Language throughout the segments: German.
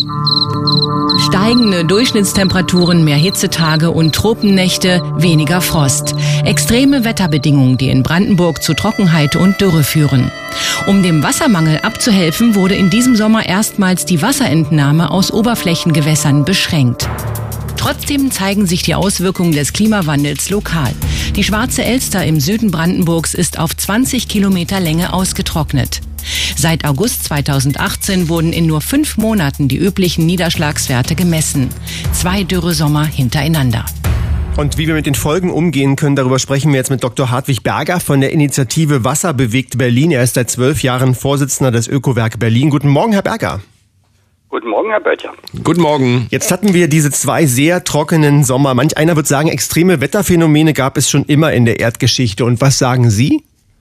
Steigende Durchschnittstemperaturen, mehr Hitzetage und Tropennächte, weniger Frost. Extreme Wetterbedingungen, die in Brandenburg zu Trockenheit und Dürre führen. Um dem Wassermangel abzuhelfen, wurde in diesem Sommer erstmals die Wasserentnahme aus Oberflächengewässern beschränkt. Trotzdem zeigen sich die Auswirkungen des Klimawandels lokal. Die Schwarze Elster im Süden Brandenburgs ist auf 20 Kilometer Länge ausgetrocknet. Seit August 2018 wurden in nur 5 Monaten die üblichen Niederschlagswerte gemessen. 2 Dürresommer hintereinander. Und wie wir mit den Folgen umgehen können, darüber sprechen wir jetzt mit Dr. Hartwig Berger von der Initiative Wasser bewegt Berlin. Er ist seit 12 Jahren Vorsitzender des Ökowerk Berlin. Guten Morgen, Herr Berger. Guten Morgen, Herr Böttcher. Guten Morgen. Jetzt hatten wir diese 2 sehr trockenen Sommer. Manch einer wird sagen, extreme Wetterphänomene gab es schon immer in der Erdgeschichte. Und was sagen Sie?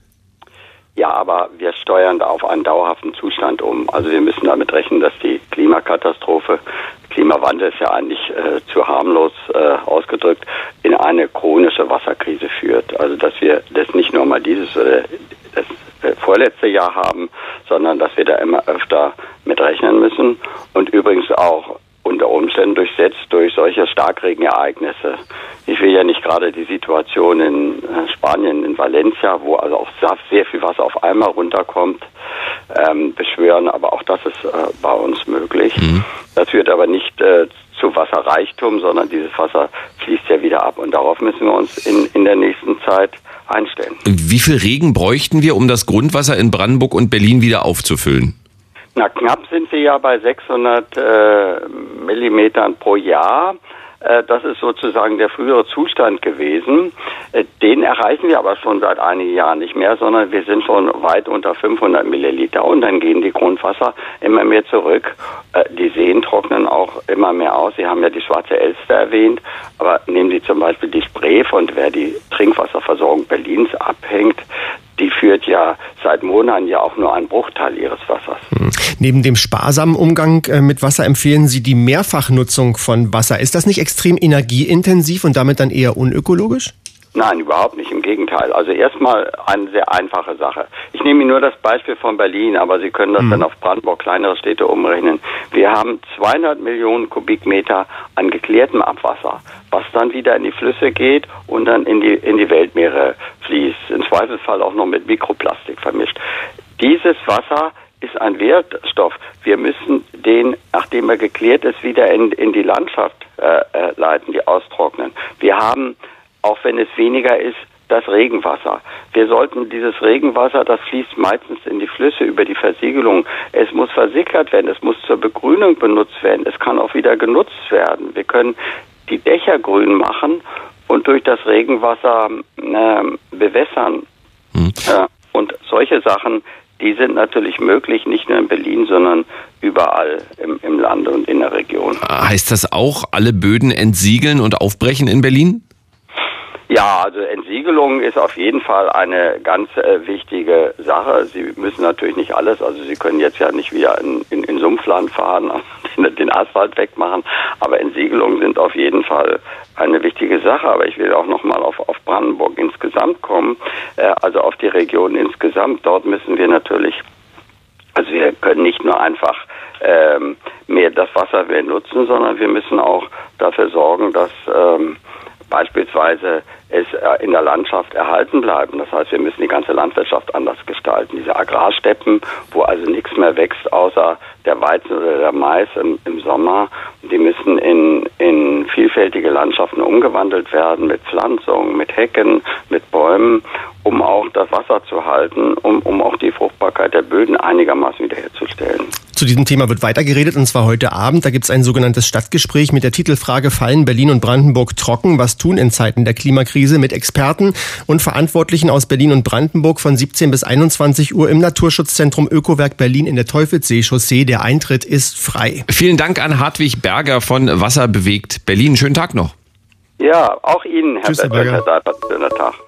Ja, aber wir steuern da auf einen dauerhaften Zustand um. Also wir müssen damit rechnen, dass die Klimakatastrophe, Klimawandel ist ja eigentlich zu harmlos ausgedrückt, in eine chronische Wasserkrise führt. Also dass wir das nicht nur mal dieses das vorletzte Jahr haben, sondern dass wir da immer öfter mit rechnen müssen und übrigens auch unter Umständen durchsetzt durch solche Starkregenereignisse. Ich will ja nicht gerade die Situation in Spanien, in Valencia, wo also auch sehr viel Wasser auf einmal runterkommt, beschwören, aber auch das ist bei uns möglich. Das führt aber nicht zu Wasserreichtum, sondern dieses Wasser fließt ja wieder ab und darauf müssen wir uns in der nächsten Zeit einstellen. Wie viel Regen bräuchten wir, um das Grundwasser in Brandenburg und Berlin wieder aufzufüllen? Na, knapp sind wir ja bei 600 Millimetern pro Jahr. Das ist sozusagen der frühere Zustand gewesen. Den erreichen wir aber schon seit einigen Jahren nicht mehr, sondern wir sind schon weit unter 500 Milliliter und dann gehen die Grundwasser immer mehr zurück. Die Seen trocknen auch immer mehr aus. Sie haben ja die Schwarze Elster erwähnt, aber nehmen Sie zum Beispiel die Spree, von der die Trinkwasserversorgung Berlins abhängt. Die führt ja seit Monaten ja auch nur einen Bruchteil ihres Wassers. Neben dem sparsamen Umgang mit Wasser empfehlen Sie die Mehrfachnutzung von Wasser. Ist das nicht extrem energieintensiv und damit dann eher unökologisch? Nein, überhaupt nicht. Im Gegenteil. Also erstmal eine sehr einfache Sache. Ich nehme Ihnen nur das Beispiel von Berlin, aber Sie können das dann auf Brandenburg, kleinere Städte umrechnen. Wir haben 200 Millionen Kubikmeter an geklärtem Abwasser, was dann wieder in die Flüsse geht und dann in die Weltmeere fließt. Im Zweifelsfall auch noch mit Mikroplastik vermischt. Dieses Wasser ist ein Wertstoff. Wir müssen den, nachdem er geklärt ist, wieder in die Landschaft leiten, die austrocknen. Wir haben, auch wenn es weniger ist, das Regenwasser. Wir sollten dieses Regenwasser, das fließt meistens in die Flüsse über die Versiegelung. Es muss versickert werden, es muss zur Begrünung benutzt werden, es kann auch wieder genutzt werden. Wir können die Dächer grün machen und durch das Regenwasser bewässern. Und solche Sachen, die sind natürlich möglich, nicht nur in Berlin, sondern überall im Lande und in der Region. Heißt das auch, alle Böden entsiegeln und aufbrechen in Berlin? Ja, also Entsiegelung ist auf jeden Fall eine ganz wichtige Sache. Sie müssen natürlich nicht alles, also Sie können jetzt ja nicht wieder in Sumpfland fahren, den Asphalt wegmachen, aber Entsiegelungen sind auf jeden Fall eine wichtige Sache. Aber ich will auch nochmal auf Brandenburg insgesamt kommen, also auf die Region insgesamt. Dort müssen wir natürlich, also wir können nicht nur einfach mehr das Wasser mehr nutzen, sondern wir müssen auch dafür sorgen, dass beispielsweise es in der Landschaft erhalten bleiben. Das heißt, wir müssen die ganze Landwirtschaft anders gestalten. Diese Agrarsteppen, wo also nichts mehr wächst, außer der Weizen oder der Mais im Sommer, die müssen in vielfältige Landschaften umgewandelt werden, mit Pflanzungen, mit Hecken, mit Bäumen, um auch das Wasser zu halten, um auch die Fruchtbarkeit der Böden einigermaßen wiederherzustellen. Zu diesem Thema wird weitergeredet, und zwar heute Abend. Da gibt es ein sogenanntes Stadtgespräch mit der Titelfrage „Fallen Berlin und Brandenburg trocken? Was tun in Zeiten der Klimakrise?" mit Experten und Verantwortlichen aus Berlin und Brandenburg von 17 bis 21 Uhr im Naturschutzzentrum Ökowerk Berlin in der Teufelsseechaussee. Der Eintritt ist frei. Vielen Dank an Hartwig Berger von Wasser bewegt Berlin. Schönen Tag noch. Ja, auch Ihnen, Herr Tschüss, Herr Berger. Schönen Tag.